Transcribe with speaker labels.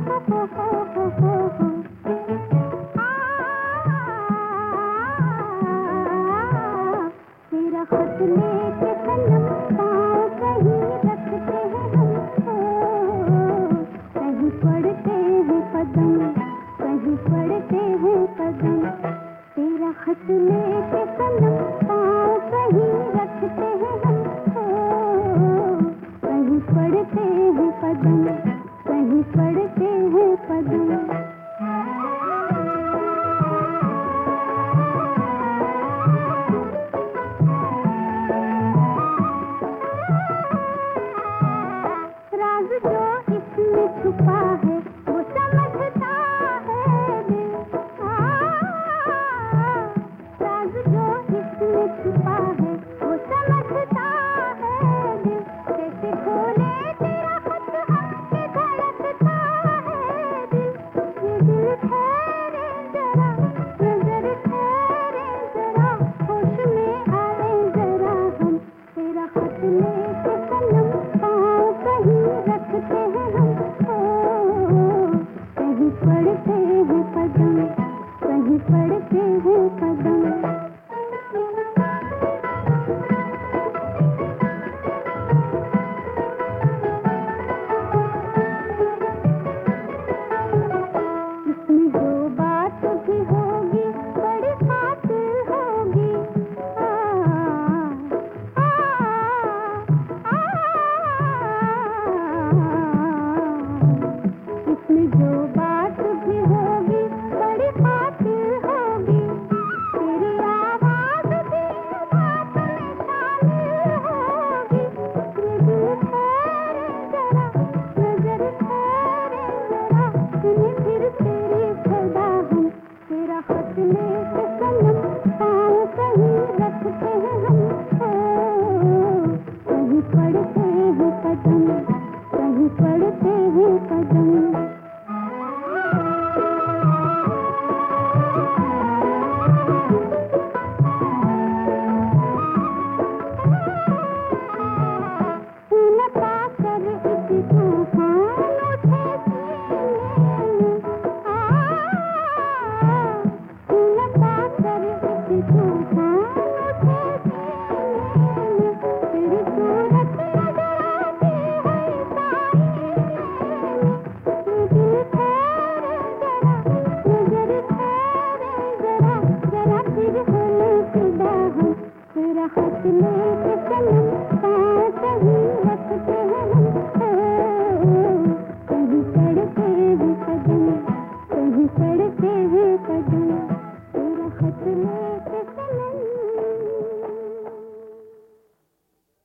Speaker 1: तेरा खत लेके सनम पाँव कहीं रखते हैं हम, कहीं पड़ते हैं कदम, कहीं पड़ते हैं कदम। तेरा खत लेके सनम पाँव कहीं रखते हैं हम, कहीं पड़ते हैं कदम, कहीं पड़ते हैं कदम। राज जो इसमें छुपा है वो समझता है दिल, राज जो इसमें छुपा है वो समझता है दिल। कैसे खोले तेरा खत हमसे धड़कता है दिल। ये दिल ठहरे जरा, नजर ठहरे जरा, होश में आए जरा हम। तेरा खत लेके सनम पाँव कहीं रखते हैं हम, कहीं पड़ते हैं कदम, कहीं पड़ते हैं कदम। इसमें जो बात भी होगी बड़ी खातिर होगी, इसमें जो बात भी होगी बड़ी खातिर होगी। तेरी आवाज भी बात में शामिल होगी। ये दिल ठहरे जरा, नजर ठहरे जरा, सुने फिर तेरी सदा हम। तेरा खत लेके सनम पाँव कहीं रखते हैं हम, कहीं पड़ते हैं कदम, कहीं पड़ते हैं कदम। न पाकर इस तूफान उठे सीने में, न पाकर इस तूफान उठे सीने में। तेरी सूरत नजर आती है साईने में। ये दिल ठहरे जरा, नजर ठहरे जरा, जरा फिर होने फिदा हम। तेरा खत लेके सनम पाँव कहीं रखते हैं हम, कहीं पड़ते हैं कदम, कहीं पड़ते हैं कदम। तेरा खत लेके